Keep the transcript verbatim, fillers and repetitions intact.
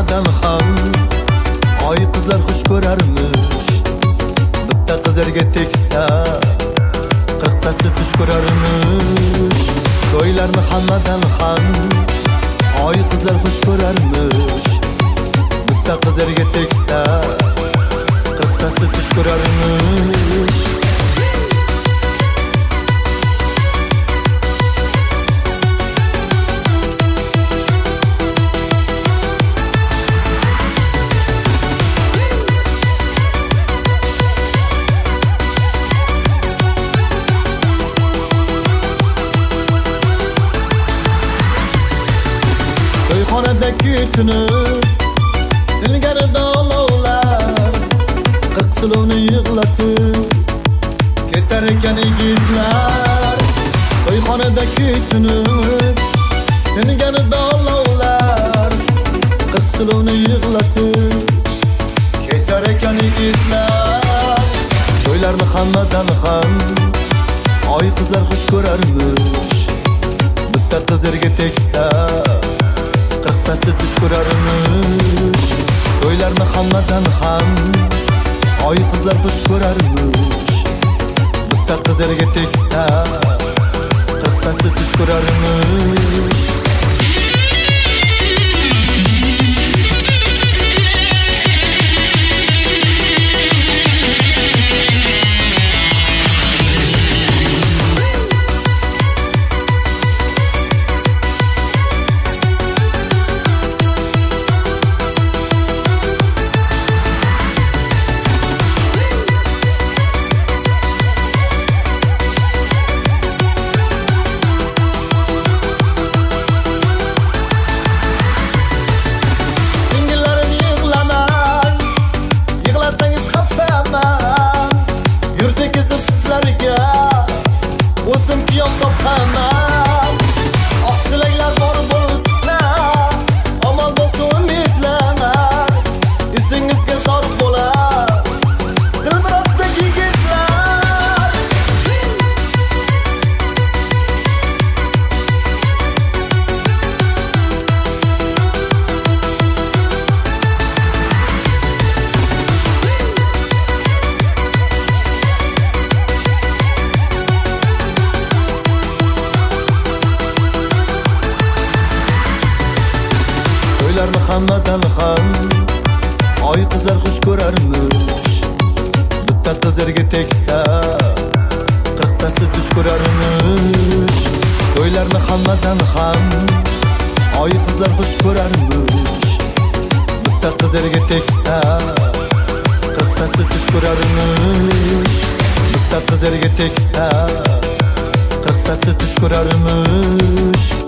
hammadan ham oy qizlar xush ko'rarmish. Bitta qizlarga teksa qirqtasi tush ko'rarmish. To'ylarni hammadan ham oy qizlar xush ko'rarmish. Bitta qizlarga teksa qirqtasi tush ko'rarmish. To'yxonada kutinib tilgarida olovlar, qirq silovni yig'latib ketar ekan yigitlar. To'yxonada kutinib tilgarida olovlar, qirq silovni yig'latib ketar ekan yigitlar. To'ylarni hammadan ham oy qizlar xush ko'rarmish. Bitta qizlarga teksa qirqtasi tush ko'rarmish. To'ylarni hammadan ham oy qizlar xush ko'rarmish. Bitta qizlarga teksa qirqtasi tush ko'rarmish. To'ylarni hammadan ham oy qizlar xush ko'rarmish. Bitta qizlarga teksa qirqtasi tush ko'rarmish. To'ylarni hammadan ham oy qizlar xush ko'rarmish. Bitta qizlarga teksa qirqtasi tush ko'rarmish. Bitta qizlarga teksa qirqtasi tush ko'rarmish.